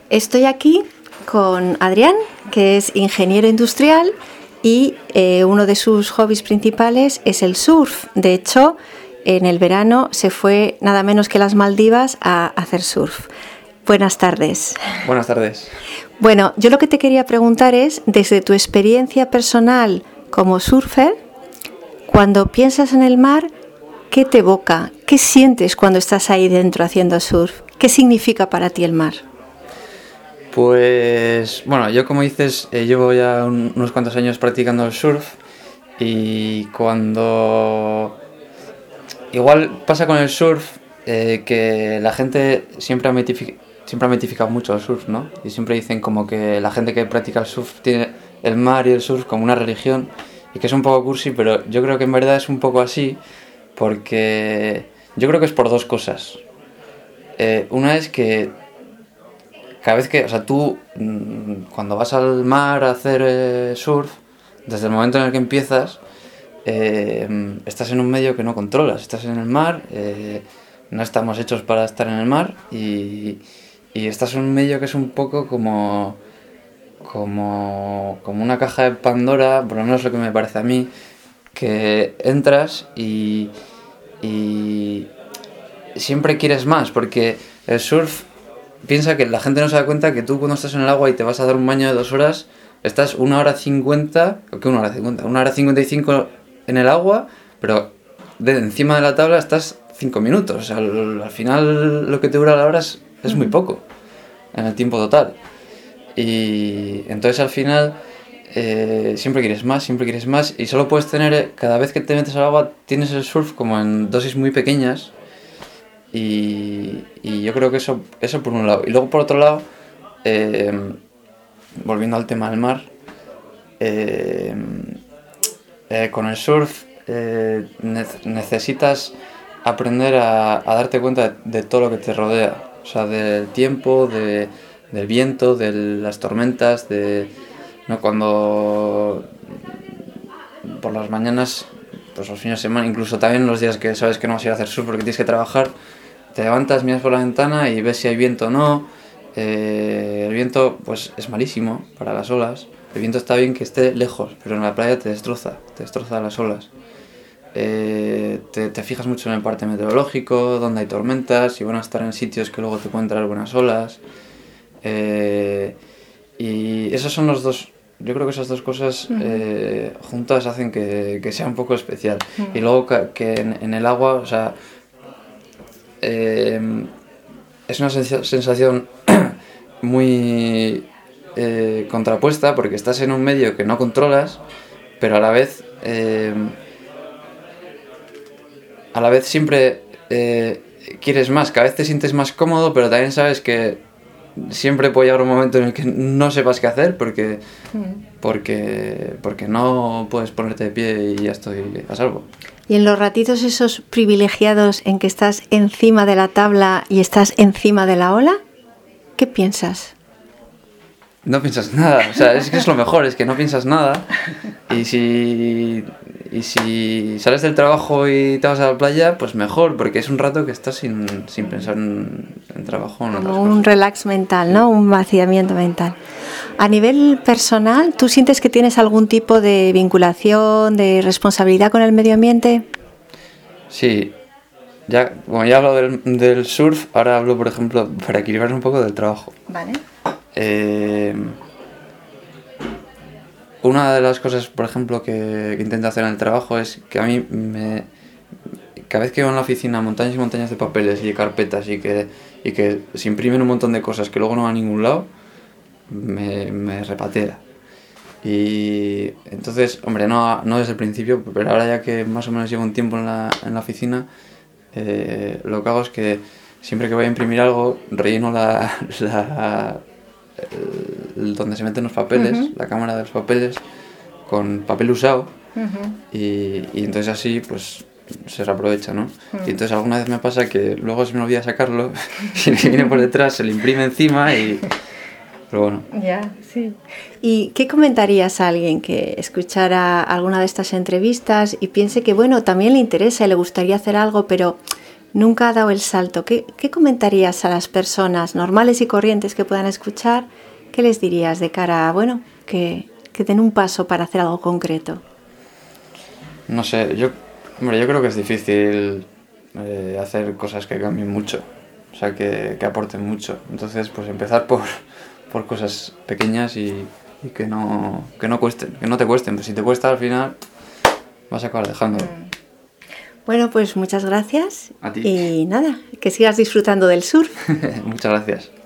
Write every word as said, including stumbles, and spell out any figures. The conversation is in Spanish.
Estoy aquí con Adrián, que es ingeniero industrial y eh, uno de sus hobbies principales es el surf. De hecho, en el verano se fue nada menos que a las Maldivas a hacer surf. Buenas tardes. Buenas tardes. Bueno, yo lo que te quería preguntar es, desde tu experiencia personal como surfer, cuando piensas en el mar, ¿qué te evoca? ¿Qué sientes cuando estás ahí dentro haciendo surf? ¿Qué significa para ti el mar? Pues, bueno, yo como dices, eh, llevo ya un, unos cuantos años practicando el surf y cuando... Igual pasa con el surf eh, que la gente siempre ha, mitific... siempre ha mitificado mucho el surf, ¿no? Y siempre dicen como que la gente que practica el surf tiene el mar y el surf como una religión y que es un poco cursi, pero yo creo que en verdad es un poco así porque yo creo que es por dos cosas. Eh, una es que cada vez que, o sea, tú cuando vas al mar a hacer eh, surf, desde el momento en el que empiezas, eh, estás en un medio que no controlas, estás en el mar, eh, no estamos hechos para estar en el mar y, y estás en un medio que es un poco como, como, como una caja de Pandora, por lo menos lo que me parece a mí, que entras y, y siempre quieres más, porque el surf... Piensa que la gente no se da cuenta que tú cuando estás en el agua y te vas a dar un baño de dos horas, estás una hora cincuenta, ¿o qué una hora cincuenta? Una hora cincuenta y cinco en el agua, pero de encima de la tabla estás cinco minutos. O sea, al, al final lo que te dura la hora es, es muy poco, en el tiempo total. Y entonces al final eh, siempre quieres más, siempre quieres más, y solo puedes tener, cada vez que te metes al agua, tienes el surf como en dosis muy pequeñas. Y, y yo creo que eso, eso por un lado. Y luego por otro lado, eh, volviendo al tema del mar, eh, eh, con el surf eh, ne- necesitas aprender a, a darte cuenta de, de todo lo que te rodea. O sea, del tiempo, de, del viento, de las tormentas, de... ¿no? Cuando por las mañanas, pues los fines de semana, incluso también los días que sabes que no vas a ir a hacer surf porque tienes que trabajar, te levantas, miras por la ventana y ves si hay viento o no. Eh, el viento pues es malísimo para las olas. El viento está bien que esté lejos, pero en la playa te destroza, te destroza las olas. Eh, te, te fijas mucho en el parte meteorológico, donde hay tormentas, y van a estar en sitios que luego te pueden traer buenas olas. Eh, y esos son los dos... Yo creo que esas dos cosas eh, juntas hacen que, que sea un poco especial. Uh-huh. Y luego que, que en, en el agua, o sea... Eh, es una sensación muy eh, contrapuesta porque estás en un medio que no controlas, pero a la vez eh, a la vez siempre eh, quieres más, cada vez te sientes más cómodo, pero también sabes que siempre puede llegar un momento en el que no sepas qué hacer porque, porque, porque no puedes ponerte de pie y ya estoy a salvo. Y en los ratitos esos privilegiados en que estás encima de la tabla y estás encima de la ola, ¿qué piensas? No piensas nada, o sea, es que es lo mejor, es que no piensas nada. Y si, y si sales del trabajo y te vas a la playa, pues mejor, porque es un rato que estás sin, sin pensar en, en trabajo. En Como un relax mental, ¿no? Un vaciamiento mental. A nivel personal, ¿tú sientes que tienes algún tipo de vinculación, de responsabilidad con el medio ambiente? Sí, ya, como ya hablo del, del surf, ahora hablo, por ejemplo, para equilibrar un poco del trabajo. Vale. Eh, una de las cosas, por ejemplo, que, que intento hacer en el trabajo es que a mí me... Cada vez que voy a la oficina, montañas y montañas de papeles y de carpetas y que, y que se imprimen un montón de cosas que luego no van a ningún lado, me, me repatea. Y entonces, hombre, no, no desde el principio, pero ahora ya que más o menos llevo un tiempo en la, en la oficina, eh, lo que hago es que siempre que voy a imprimir algo, relleno la, la, el, donde se meten los papeles, uh-huh. la cámara de los papeles, con papel usado, uh-huh. y, y entonces así, pues, se reaprovecha, ¿no? Uh-huh. Y entonces alguna vez me pasa que luego se me olvida sacarlo, y me viene por detrás, se le imprime encima y... Pero bueno. Ya, sí. ¿Y qué comentarías a alguien que escuchara alguna de estas entrevistas y piense que, bueno, también le interesa y le gustaría hacer algo, pero nunca ha dado el salto. ¿Qué, qué comentarías a las personas normales y corrientes que puedan escuchar? ¿Qué les dirías de cara a, bueno, que, que den un paso para hacer algo concreto? No sé, yo, hombre, yo creo que es difícil eh, hacer cosas que cambien mucho, o sea, que, que aporten mucho. Entonces, pues empezar por, por cosas pequeñas y, y que no que no cuesten, que no te cuesten. Pues si te cuesta al final, vas a acabar dejándolo. Mm. Bueno, pues muchas gracias. A ti. Y nada, que sigas disfrutando del surf. Muchas gracias.